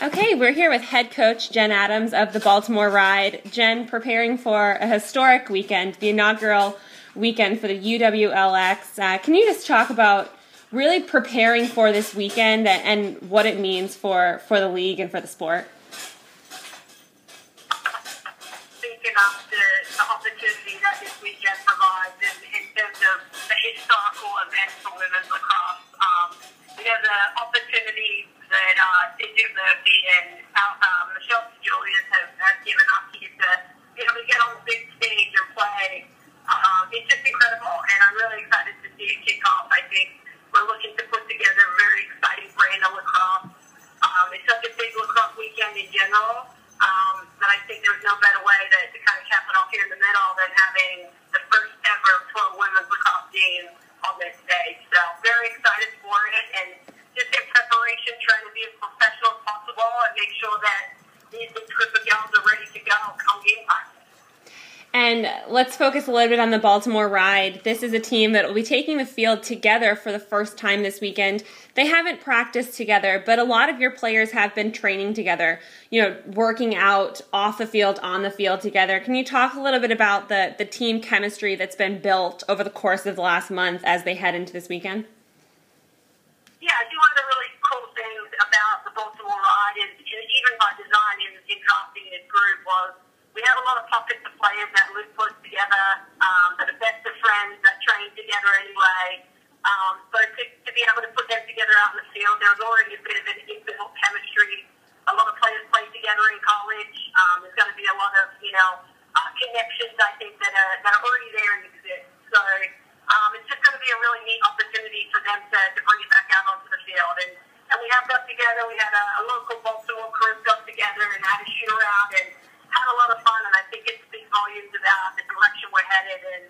Okay, we're here with head coach Jen Adams of the Baltimore Ride. Jen, preparing for a historic weekend, the inaugural weekend for the UWLX. Can you just talk about really preparing for this weekend and what it means for the league and for the sport? Thinking of the opportunity that this weekend provides in terms of the historical events for women's lacrosse. The opportunity that Cindy Murphy and Michelle Julius have given us here to be able to get on the big stage and play. It's just incredible, and I'm really excited to see it kick off. I think we're looking to put together a very exciting brand of lacrosse. It's such a big lacrosse weekend in general that I think there's no better way to kind of cap it off here in the middle than having the first ever pro women's lacrosse team on this stage. So very excited for it, and just in preparation, trying to be as professional as possible and make sure that these group of gals are ready to go come game time. And let's focus a little bit on the Baltimore Ride. This is a team that will be taking the field together for the first time this weekend. They haven't practiced together, but a lot of your players have been training together, working out off the field, on the field together. Can you talk a little bit about the team chemistry that's been built over the course of the last month as they head into this weekend? Yeah, I think one of the really cool things about the Baltimore Ride is, even by design in drafting this group, was we have a lot of pockets of players that live close together, that are best of friends, that train together anyway. But to be able to put them together out in the field, there was already a bit of an inbuilt chemistry. A lot of players play together in college. There's going to be a lot of, connections, I think, that are already there and exist. So it's just going to be a really neat opportunity for them to bring it back out onto the field. And we have got together, we had a local Baltimore crew got together and had a shoot around and had a lot of fun, and I think it speaks volumes about the direction we're headed and,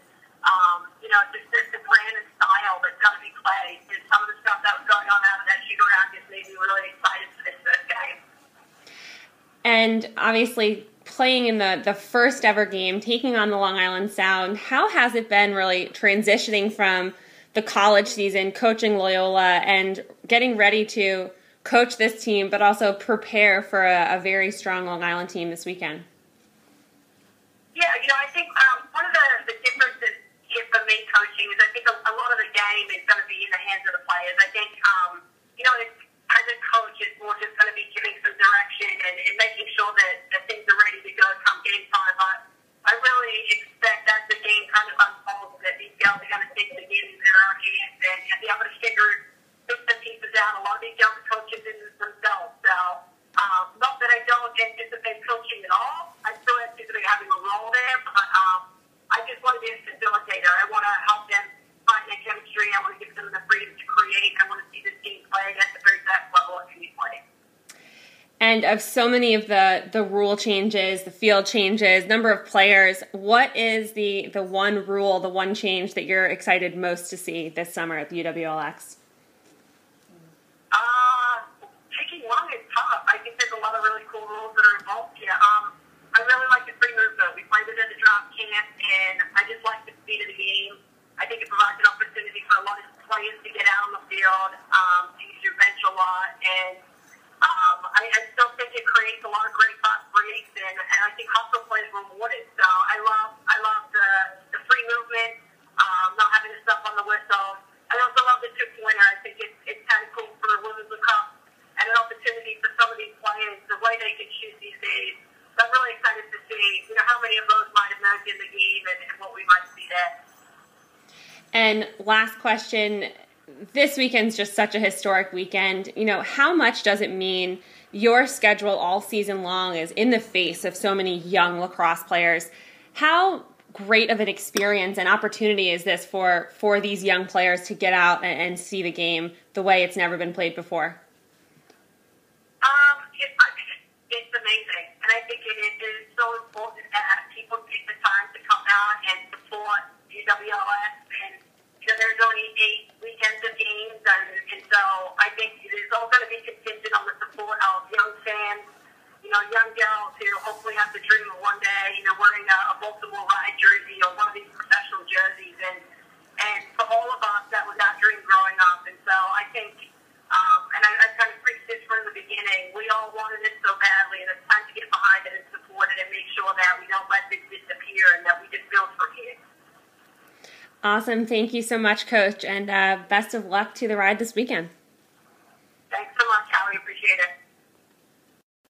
just the brand and style that's going to be played. And some of the stuff that was going on out of that shoot around just made me really excited for this first game. And obviously, playing in the first ever game, taking on the Long Island Sound, how has it been really transitioning from the college season, coaching Loyola, and getting ready to coach this team, but also prepare for a very strong Long Island team this weekend? Yeah, I think one of the differences here for me coaching is I think a lot of the game is going to be in the hands of the players. I think, as a coach, it's more just going to be giving some direction and making sure that things are ready to go come game time. But I really expect as the game kind of unfolds that these girls are going to take the game in their own hands and be able to figure bits and pieces out. A lot of these young coaches in themselves. So, not that I don't anticipate coaching at all. I still anticipate having a role there, but I just want to be a facilitator. I want to help them find their chemistry. I want to give them the freedom to create. I want to see this team play at the very best level it can be played. And of so many of the rule changes, the field changes, number of players, what is the one rule, the one change that you're excited most to see this summer at the UWLX? Picking one is tough. I think there's a lot of really cool rules that are involved here. I really like the free movement. We played it at the draft camp, and I just like the speed of the game. I think it provides an opportunity for a lot of players to get out on the field, to use your bench a lot, and I still think it creates a lot of great fast breaks, and I think hustle plays rewarded. So I love the free movement, not having to stop on the whistle. I also love the two-pointer. I think it's kind of cool for women's lacrosse and an opportunity for some of these players, the way they can shoot these days. So I'm really excited to see, how many of those might emerge in the game and what we might see there. And last question, this weekend's just such a historic weekend. How much does it mean your schedule all season long is in the face of so many young lacrosse players? How great of an experience and opportunity is this for these young players to get out and see the game the way it's never been played before? It's amazing, and I think it is so important that people take the time to come out and support UWLX. And there's only 8 weekends of games, and so I think it is all going to be contingent on the support of young fans, young girls who hopefully have the dream of one day, wearing a Baltimore Ride jersey or one of these professional jerseys, and for all of us, that was our dream growing up. And so I think, and I kind of preached this from the beginning, we all wanted a Awesome. Thank you so much, Coach, and best of luck to the ride this weekend.